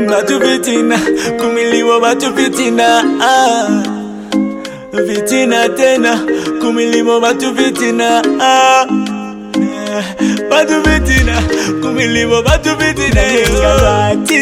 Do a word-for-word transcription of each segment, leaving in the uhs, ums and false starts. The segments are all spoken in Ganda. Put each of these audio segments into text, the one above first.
batu fitina, kumiliwa batu fitina. Ah. Fitina tena, kumiliwa batu fitina. Ah. Batu fitina, kumiliwa batu fitina. Ngalati,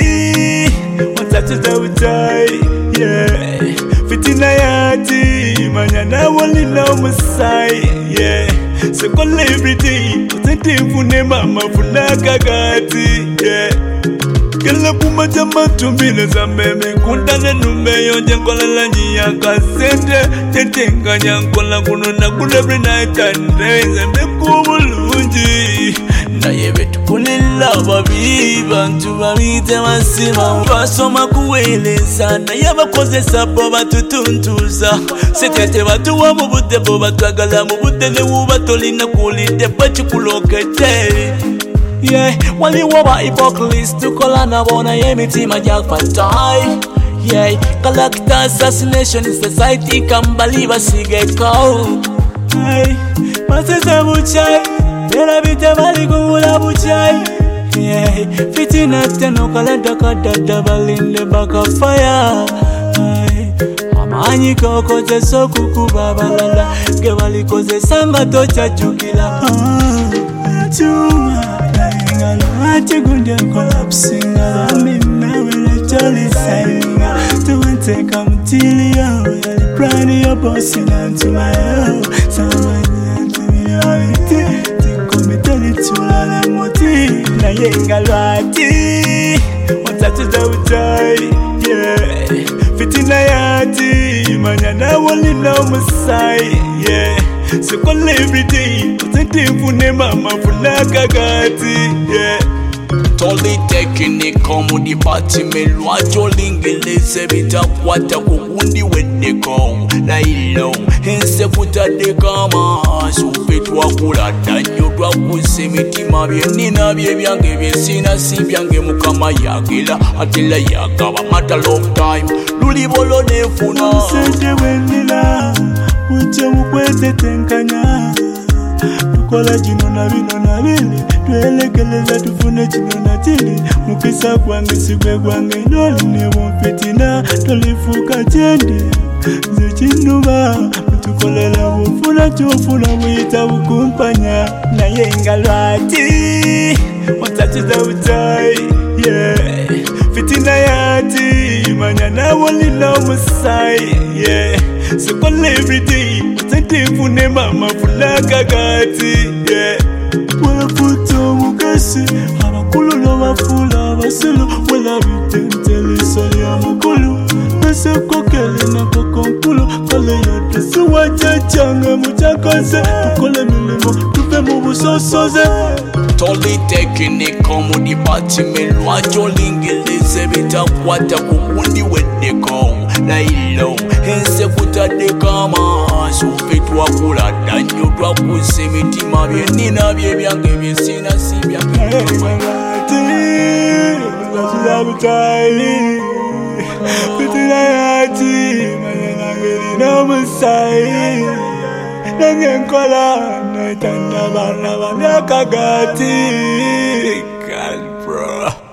watatuza utai. Yeah. Fitina yati, manyana wali na umasai. Yeah. So call every day, positive ne mama funaka gati. Yeah. Kala puma jama tumbile za meme kundane nume yonje nkola la nyiya kasende tetenga nyankola kuno na kule every night and day zembe kubulunji na yebe tukulila babi bantu babite masima basoma kuweleza na yabakoze sabo batutuntuza setete batu wa mu budde bo batwagala mu budde ne wubatolina kulide bachikulokete. Yeah, wali waba hypocrites to kolana bona yemitima jakpatai. Yeah, character assassination in society can believe a sigeko. Hey, masesa buchai, tera bita bali kula buchai. Yeah, fitina teno kalenda kadada balinde baka fire. Hey, amanyi koko zeso kukubabalala, ke bali koze sanga tocha chukila. Ah, chuma. I good and collapsing. I'm in now when I totally saying to one take I'm till you really proud of your bossing onto my own. Someone to me already. Think of me tell it to all the moti. Na yenga lwati. What's that to the die? Yeah. Fitina yati. Manyana wali na umasai. Yeah. So call every day, positive ne mama funaka gati. Yeah. Toli tekini komu di bati melwa jolingeleze bitakwata kukundi wedeko na ilo hense kutadeka maasu petwa kula danyo dwa kusemitima byenina bye byange byesina si byange mukama yagila atela yakaba matter of time luli bolo nefuna sente wenila uche mukwete tenkanya tukola jino na bino na bili twelekeleza tufune chino na chili mukisa kwange sigwe kwange noli nebo fitina tolifuka chende ze chinuba tukolela bufuna chufuna buyita bukumpanya na yenga lwati watatuza utai. Yeah, fitina yati manyana wali na umasai. Yeah, so call every day positive ne mama funaka gati. Yeah, wala futo mukasi abakulu no bafula basulu wala bitentele sali amakulu bese kokele na kokonkulu kale yote suwa chachanga muchakose tukole milimo tupe mu busosoze. Toli tekini komu di bati melwa jolingeleze bitakwata kukundi wedeko na ilo hense kutadeka maasu petwa kula danyo dwa kusemitima byenina bye byange byesina si byange fitina yati manyana ngeli na musai nangenkola netanda bana bana kagati. God, bro.